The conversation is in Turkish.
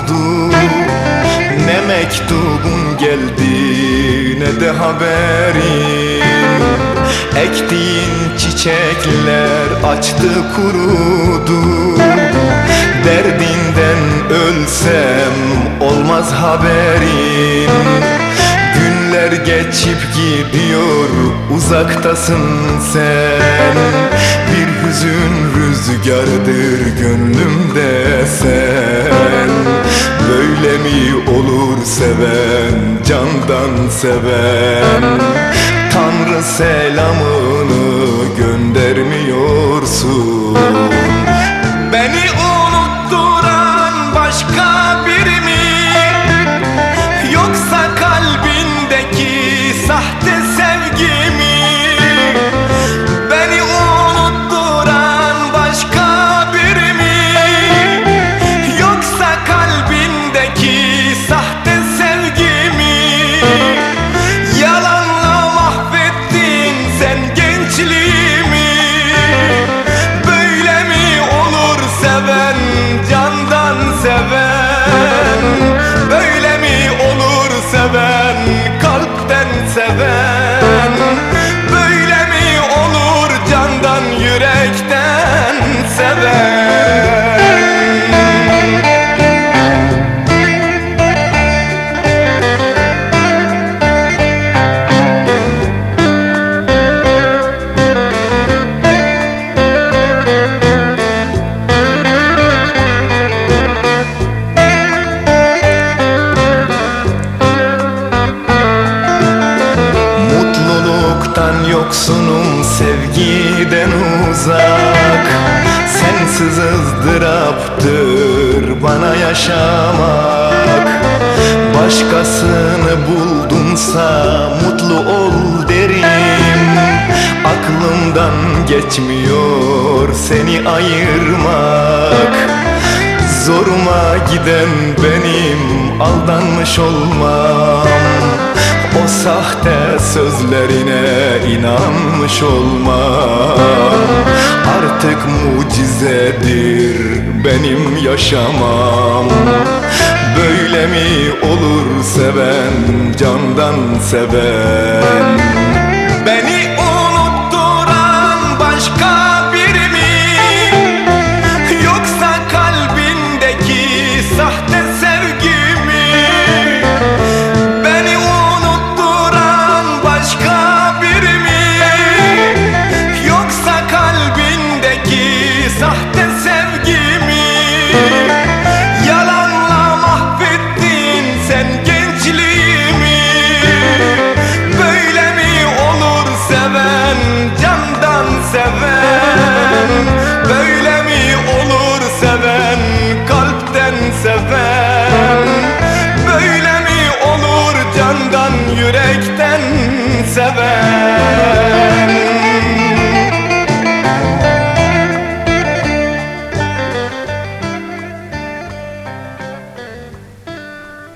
oldu. Ne mektubun geldi ne de haberin. Ektiğin çiçekler açtı kurudu. Derdinden ölsem olmaz haberin. Günler geçip gidiyor, uzaktasın sen. Bir hüzün rüzgardır gönlümde sen. Böyle mi olur seven, candan seven? Tanrı selamını göndermiyorsun. Beni unutturan başka biri mi? Yoksa kalbindeki sahte sevgi mi? Beni unutturan başka biri mi? Yoksa kalbindeki sahte sevgi mi? Yalanla mahvettin sen gençliğimi. Böyle mi olur seven, candan seven? Böyle mi olur seven, kalpten seven? Böyle mi olur candan yürekten seven? Yoksunum, sevgiden uzak. Sensiz ızdıraptır bana yaşamak. Başkasını buldunsa mutlu ol derim. Aklımdan geçmiyor seni ayırmak. Zoruma giden benim, aldanmış olmam. O sahte sözlerine inanmış olmam. Artık mucizedir benim yaşamam. Böyle mi olur seven, candan seven? Beni unutturan başka biri mi? Yoksa kalbindeki sahte sevgi mi? Beni unutturan başka biri mi? Yoksa kalbindeki sahte sevgi mi? Yalanla mahvettin sen gençliğimi. Böyle mi olur seven, candan seven? Böyle mi olur seven, kalpten seven? Böyle mi olur candan yürekten seven?